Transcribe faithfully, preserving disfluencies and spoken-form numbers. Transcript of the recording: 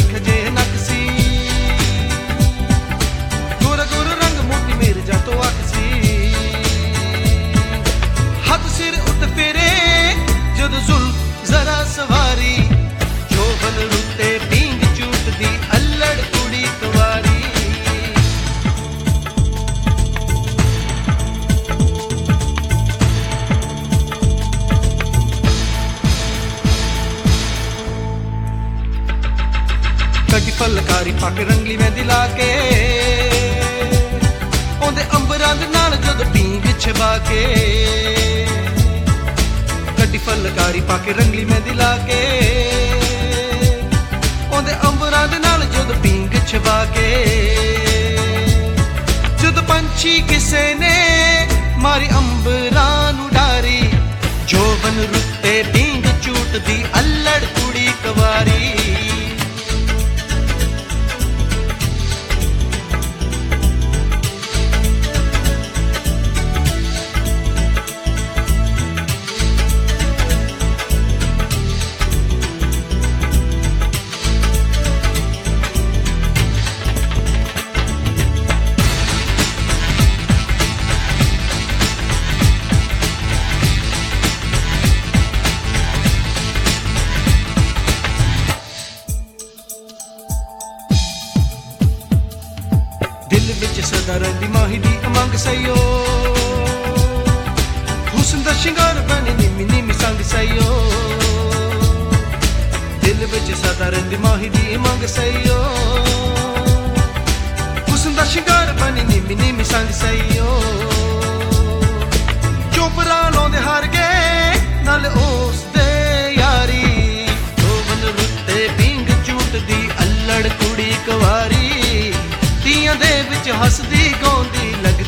खजे नकसी गोरा गोरा रंग मोटी मेरे जा तो अकसी हाथ सिर उत फेरे जद जुल्फ जरा सवारी जोबन रुते पींग चूट दी अल्लड़ कुड़ी कुवारी कटी फलकारी पक रंगली मेहंदी ला के ओंदे अंबरां दे नाल जद पींग छबा के कटी फलकारी पक रंगली मेहंदी ला के ओंदे अंबरां दे नाल जद पींग छबा के जद पंछी किसे ने मारी अंबरां नू डारी जोबन रुते पींग चूट दी अल्लड़ कुड़ी कवारी दिल विच सदा रहिंदी माही दी उमंग सईयो हुस्न दा शिंगार बने निमी निमी संग सईयो दिल विच सदा रहिंदी माही दी उमंग सईयो हुस्न दा शिंगार बने निमी निमी संग सईयो चोपरा लाउंदे हार गए नाल उस दे यारी जोबन रुते पींग चूट दी अल्लड़ कुड़ी कुवारी तीयां दे विच हसदी गाउंदी लग